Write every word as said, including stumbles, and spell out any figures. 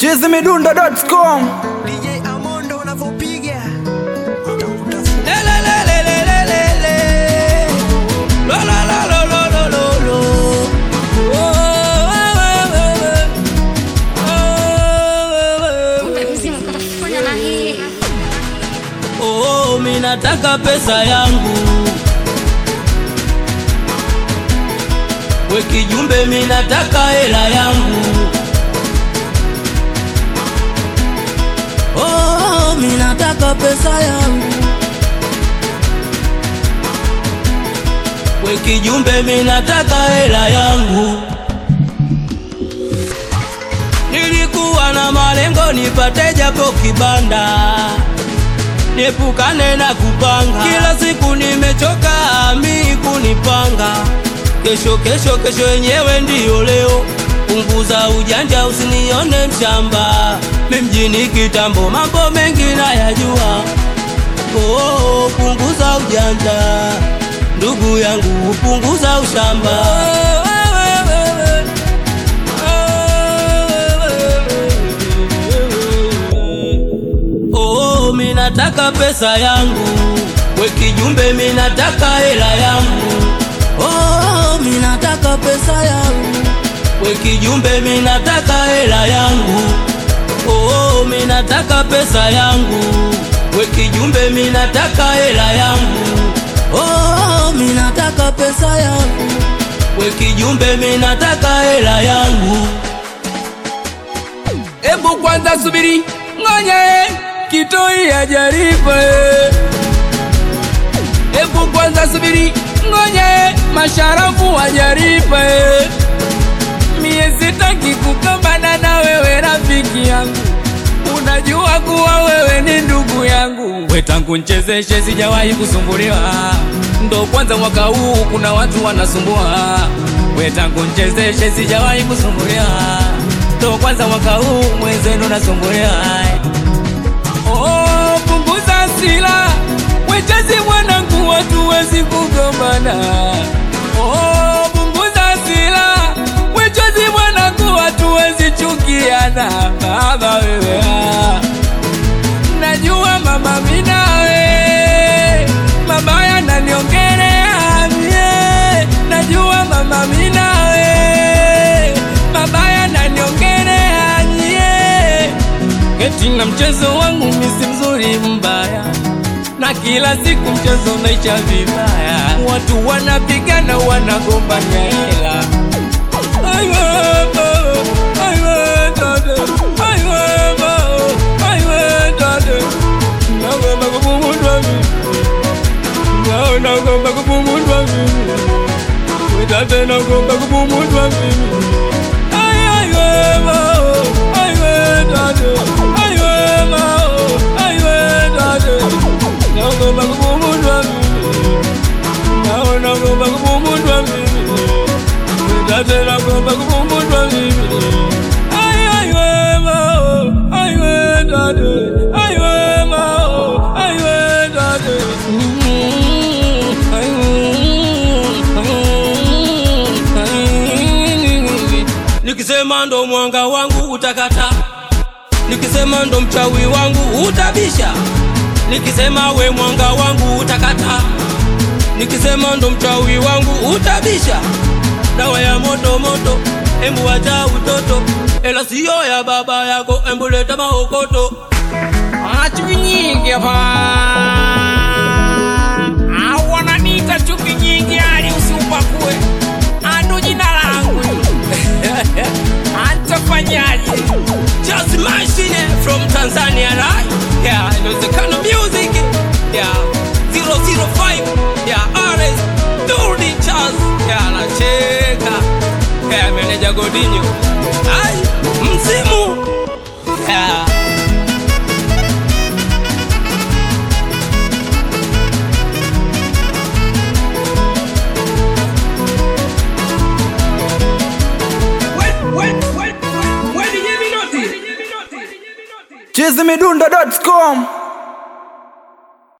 chizzy midundo dot com. D J Amondo unavopiga Oh, minataka pesa yangu, we kijumbe minataka hela yangu. Oh, minataka pesa yangu, we kijumbe minataka hela yangu. Nilikuwa na malengo nipate japo kibanda, niepukane na kupanga. Kila siku nimechoka mi kunipanga, kesho kesho kesho yenyewe ndiyo leo. Punguza ujanja usinione mshamba, mimjini kitambo mambo mengi nayajua. Oh, punguza ujanja ndugu yangu, punguza ushamba. Oh, minataka pesa yangu, we kijumbe minataka hela yangu. Oh, minataka pesa yangu, we kijumbe minataka hela yangu. Oh, minataka pesa yangu, we kijumbe minataka hela yangu. Oh, minataka pesa yangu, we kijumbe minataka hela yangu. Ebu kwanza subiri ngoja kitoi ajaribu. Ebu kwanza subiri ngoja masharafu ajaribu. Mie sitaki kukambana na wewe rafiki yangu, unajua kuwa wewe ni ndugu yangu. We tangu nchezeshe sijawahi kusumbuliwa, ndo kwanza mwaka huu kuna watu wanasumbua. We tangu nchezeshe sijawahi kusumbuliwa, ndo kwanza mwaka huu mwenzenu nasumbuliwa. Oh, punguza hasira, wechezi mwanangu watu wezi kugombana. Oh, punguza hasira, wechezi mwanangu watu wezi chukiana. Baba wewe, najua mama minawe mabaya naniongelea mie. Najua mama minawe mabaya naniongelea nye. Eti na mchezo wangu misi mzuri mbaya, na kila siku mchezo unaisha vibaya. Watu wanapigana wanagombania hela. Aiwe mao, aiwe dade, aiwe mao, aiwe dade. Nagomba kupumundwa mimi, nao nagomba kupumundwa mimi. We dade nagomba kupumundwa mimi. Ai aiwe mao, aiwe dade, aiwe mao, aiwe dade. Nagomba kupumundwa mimi, nao nagomba kupumundwa mimi. We dade nagomba kupumundwa mimi. Ai aiwe mao, aiwe dade, aiwe mao, aiwe dade. Nikisema ndo mwanga wangu utakata, nikisema ndo mchawi wangu utabisha. Nikisema we mwanga wangu utakata, nikisema ndo mchawi wangu utabisha. Dawa ya moto moto, embu wacha utoto, ela siyo ya baba yako, embu leta maokoto. Chuki nyingi hapa, wananiita chuki nyingi hadi usipakue. Ando jina langu antafanyaje? Just machine from Tanzania, right? Yeah, it was the kind of music. Yeah, zero zero five. Yeah, R S Dirty Chance. Yeah, nacheka. Yeah, meneja Godinho. Ai, msimu. Yeah. chizzy midundo dot com.